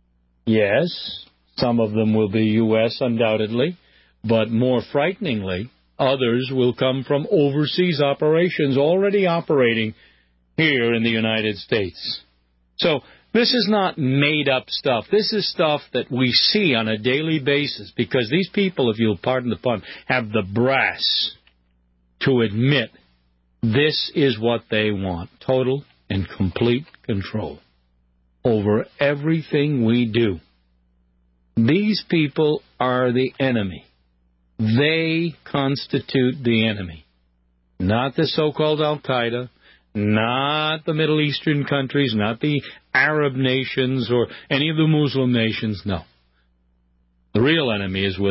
Yes, some of them will be U.S., undoubtedly, but more frighteningly, others will come from overseas operations already operating here in the United States. So this is not made-up stuff. This is stuff that we see on a daily basis because these people, if you'll pardon the pun, have the brass to admit this is what they want, total and complete control over everything we do. These people are the enemy. They constitute the enemy, not the so-called Al-Qaeda, not the Middle Eastern countries, not the Arab nations or any of the Muslim nations, no. The real enemy is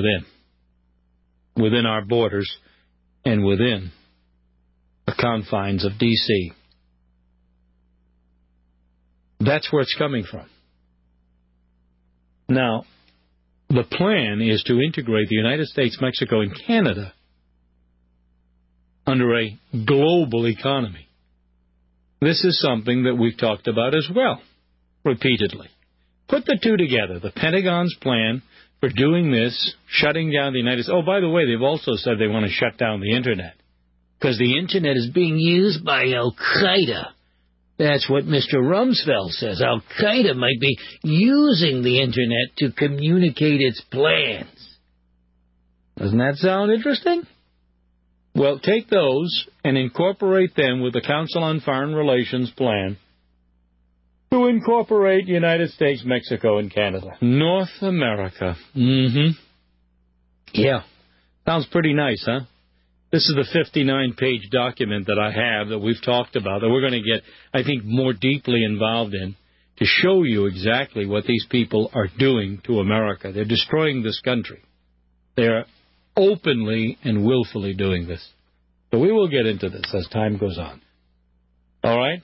within our borders and within the confines of D.C. That's where it's coming from. Now, the plan is to integrate the United States, Mexico, and Canada under a global economy. This is something that we've talked about as well, repeatedly. Put the two together, the Pentagon's plan for doing this, shutting down the United States. Oh, by the way, they've also said they want to shut down the Internet because the Internet is being used by Al-Qaeda. That's what Mr. Rumsfeld says. Al-Qaeda might be using the Internet to communicate its plans. Doesn't that sound interesting? Well, take those and incorporate them with the Council on Foreign Relations plan to incorporate United States, Mexico, and Canada. North America. Yeah. Sounds pretty nice, huh? This is the 59-page document that I have that we've talked about that we're going to get, I think, more deeply involved in to show you exactly what these people are doing to America. They're destroying this country. They're openly and willfully doing this. So we will get into this as time goes on. All right?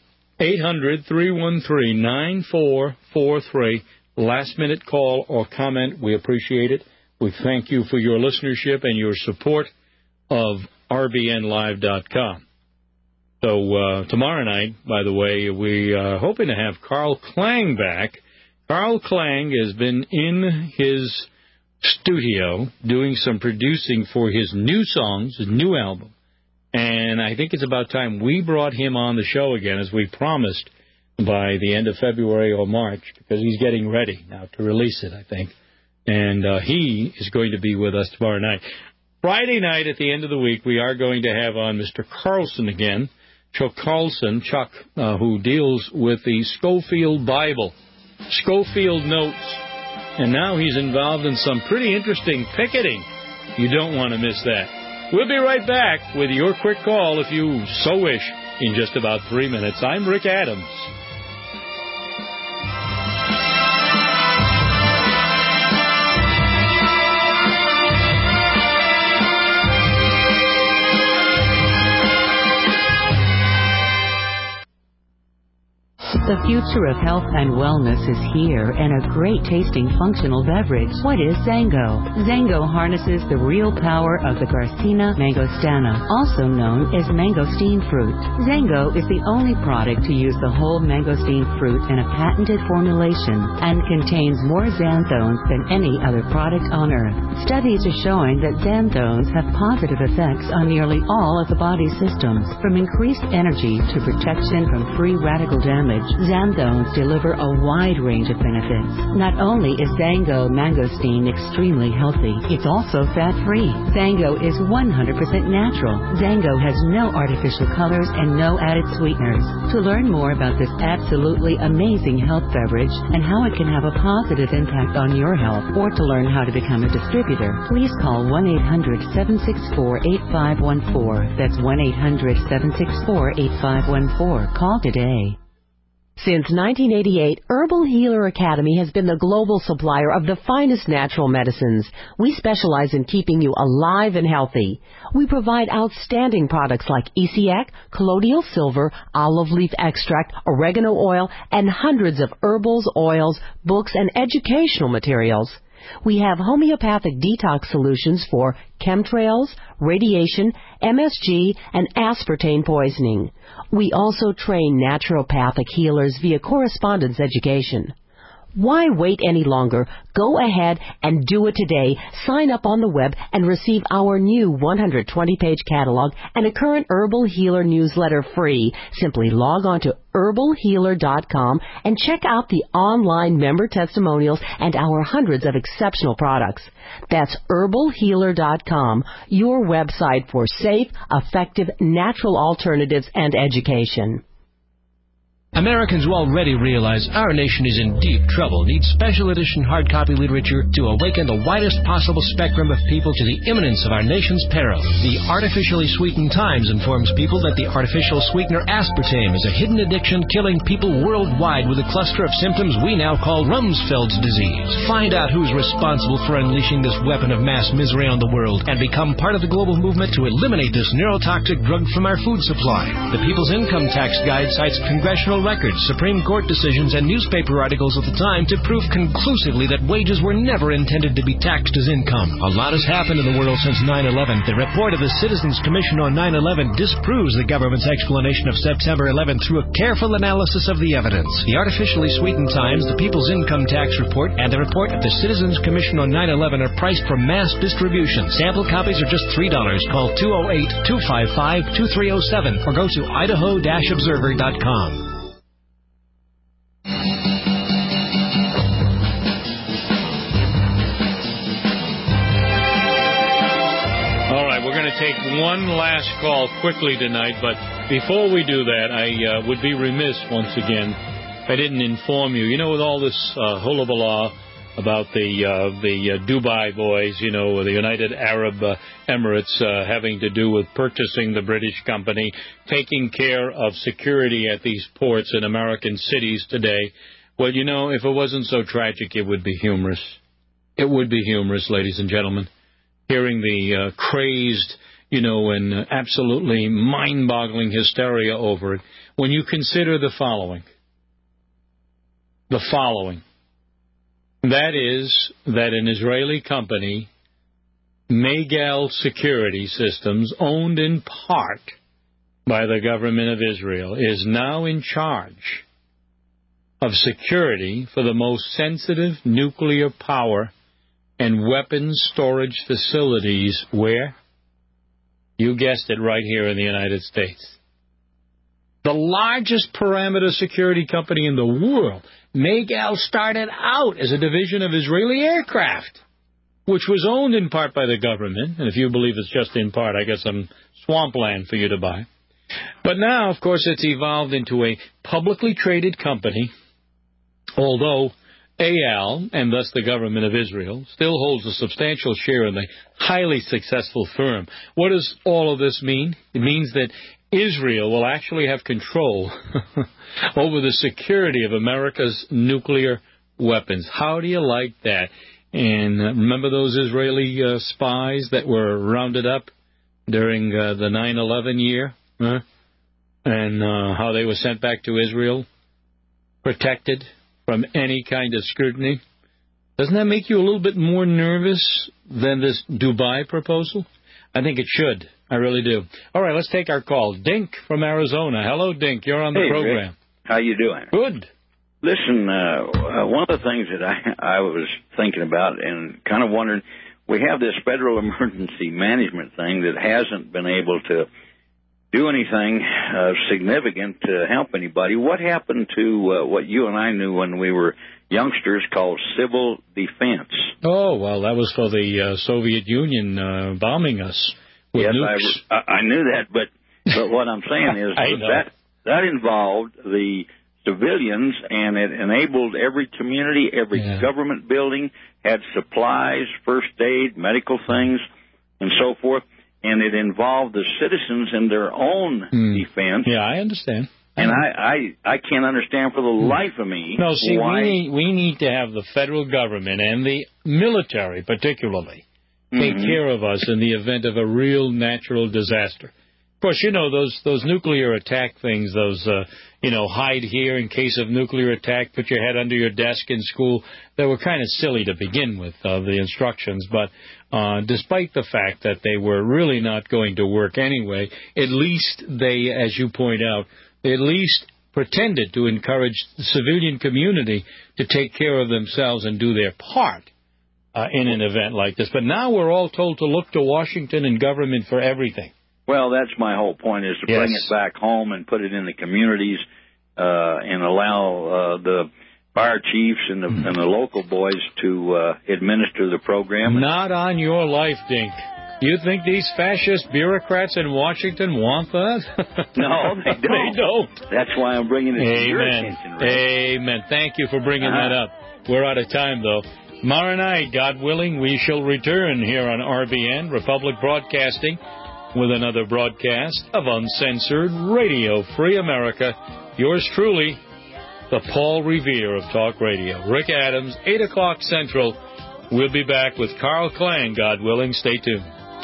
800-313-9443. Last-minute call or comment. We appreciate it. We thank you for your listenership and your support of RBNLive.com. So tomorrow night, by the way, we are hoping to have Carl Klang back. Carl Klang has been in his studio doing some producing for his new songs, his new album. And I think it's about time we brought him on the show again, as we promised, by the end of February or March, because he's getting ready now to release it, I think. And he is going to be with us tomorrow night. Friday night, at the end of the week, we are going to have on Mr. Carlson again, Chuck Carlson, who deals with the Schofield Bible, Schofield Notes. And now he's involved in some pretty interesting picketing. You don't want to miss that. We'll be right back with your quick call, if you so wish, in just about 3 minutes. I'm Rick Adams. The future of health and wellness is here, and a great tasting functional beverage. What is Zango? Zango harnesses the real power of the Garcinia mangostana, also known as mangosteen fruit. Zango is the only product to use the whole mangosteen fruit in a patented formulation and contains more xanthones than any other product on earth. Studies are showing that xanthones have positive effects on nearly all of the body's systems, from increased energy to protection from free radical damage. Xanthones deliver a wide range of benefits. Not only is Zango mangosteen extremely healthy, it's also fat-free. Zango is 100% natural. Zango has no artificial colors and no added sweeteners. To learn more about this absolutely amazing health beverage and how it can have a positive impact on your health, or to learn how to become a distributor, please call 1-800-764-8514. That's 1-800-764-8514. Call today. Since 1988, Herbal Healer Academy has been the global supplier of the finest natural medicines. We specialize in keeping you alive and healthy. We provide outstanding products like ECX, colloidal silver, olive leaf extract, oregano oil, and hundreds of herbals, oils, books, and educational materials. We have homeopathic detox solutions for chemtrails, radiation, MSG, and aspartame poisoning. We also train naturopathic healers via correspondence education. Why wait any longer? Go ahead and do it today. Sign up on the web and receive our new 120-page catalog and a current Herbal Healer newsletter free. Simply log on to herbalhealer.com and check out the online member testimonials and our hundreds of exceptional products. That's herbalhealer.com, your website for safe, effective, natural alternatives and education. Americans who already realize our nation is in deep trouble need special edition hard copy literature to awaken the widest possible spectrum of people to the imminence of our nation's peril. The Artificially Sweetened Times informs people that the artificial sweetener aspartame is a hidden addiction killing people worldwide with a cluster of symptoms we now call Rumsfeld's disease. Find out who's responsible for unleashing this weapon of mass misery on the world and become part of the global movement to eliminate this neurotoxic drug from our food supply. The People's Income Tax Guide cites congressional records, Supreme Court decisions, and newspaper articles of the time to prove conclusively that wages were never intended to be taxed as income. A lot has happened in the world since 9/11. The report of the Citizens Commission on 9/11 disproves the government's explanation of September 11 through a careful analysis of the evidence. The Artificially Sweetened Times, the People's Income Tax Report, and the report of the Citizens Commission on 9/11 are priced for mass distribution. Sample copies are just $3. Call 208-255-2307 or go to idaho-observer.com. Take one last call quickly tonight, but before we do that, I would be remiss once again if I didn't inform you. You know, with all this hullabaloo about the Dubai boys, you know, the United Arab Emirates having to do with purchasing the British company, taking care of security at these ports in American cities today. Well, you know, if it wasn't so tragic, it would be humorous. It would be humorous, ladies and gentlemen, hearing the crazed, you know, and absolutely mind-boggling hysteria over it, when you consider the following. That is that an Israeli company, Magal Security Systems, owned in part by the government of Israel, is now in charge of security for the most sensitive nuclear power and weapons storage facilities where? You guessed it, right here in the United States. The largest perimeter security company in the world. Magal started out as a division of Israeli Aircraft, which was owned in part by the government. And if you believe it's just in part, I got some swampland for you to buy. But now, of course, it's evolved into a publicly traded company, although AL, and thus the government of Israel, still holds a substantial share in the highly successful firm. What does all of this mean? It means that Israel will actually have control over the security of America's nuclear weapons. How do you like that? And remember those Israeli spies that were rounded up during the 9/11 year? Huh? And how they were sent back to Israel, protected from any kind of scrutiny? Doesn't that make you a little bit more nervous than this Dubai proposal? I think it should. I really do. All right, let's take our call. Dink from Arizona. Hello, Dink. You're on the program. Rick, how you doing? Good. Listen, one of the things that I was thinking about and kind of wondering, we have this federal emergency management thing that hasn't been able to do anything significant to help anybody. What happened to what you and I knew when we were youngsters called civil defense? Oh, well, that was for the Soviet Union bombing us with nukes. I knew that, but what I'm saying is that involved the civilians, and it enabled every community, every government building had supplies, first aid, medical things, and so forth. And it involved the citizens in their own defense. Yeah, I understand. And I can't understand for the life of me why. We need to have the federal government and the military particularly take care of us in the event of a real natural disaster. Of course, you know, those nuclear attack things, those, hide here in case of nuclear attack, put your head under your desk in school, they were kind of silly to begin with, the instructions. But despite the fact that they were really not going to work anyway, at least they, as you point out, they at least pretended to encourage the civilian community to take care of themselves and do their part in an event like this. But now we're all told to look to Washington and government for everything. Well, that's my whole point, is to bring it back home and put it in the communities and allow the fire chiefs and the local boys to administer the program. Not on your life, Dink. You think these fascist bureaucrats in Washington want that? No, they don't. They don't. That's why I'm bringing it to your attention, Rick. Amen. Thank you for bringing that up. We're out of time, though. Tomorrow night, God willing, we shall return here on RBN, Republic Broadcasting, with another broadcast of Uncensored Radio Free America. Yours truly, the Paul Revere of Talk Radio. Rick Adams, 8 o'clock Central. We'll be back with Carl Klang, God willing. Stay tuned.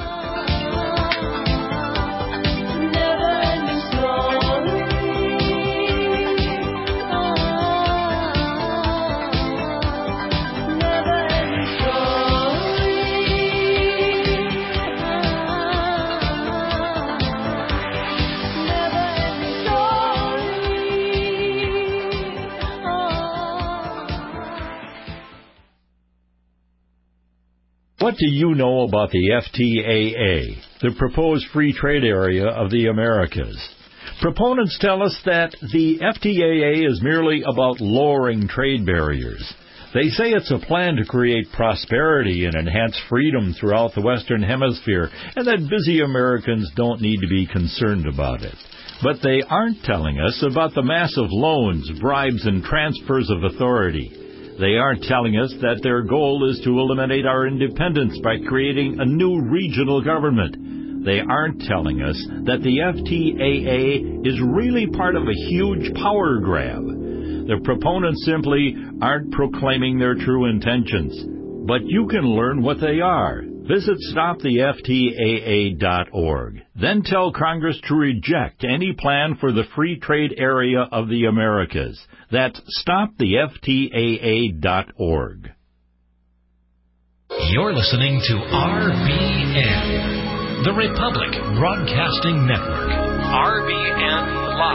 What do you know about the FTAA, the proposed free trade area of the Americas? Proponents tell us that the FTAA is merely about lowering trade barriers. They say it's a plan to create prosperity and enhance freedom throughout the Western Hemisphere, and that busy Americans don't need to be concerned about it. But they aren't telling us about the massive loans, bribes, and transfers of authority. They aren't telling us that their goal is to eliminate our independence by creating a new regional government. They aren't telling us that the FTAA is really part of a huge power grab. The proponents simply aren't proclaiming their true intentions. But you can learn what they are. Visit StopTheFTAA.org. Then tell Congress to reject any plan for the free trade area of the Americas. That's StopTheFTAA.org. You're listening to RBN, the Republic Broadcasting Network. RBN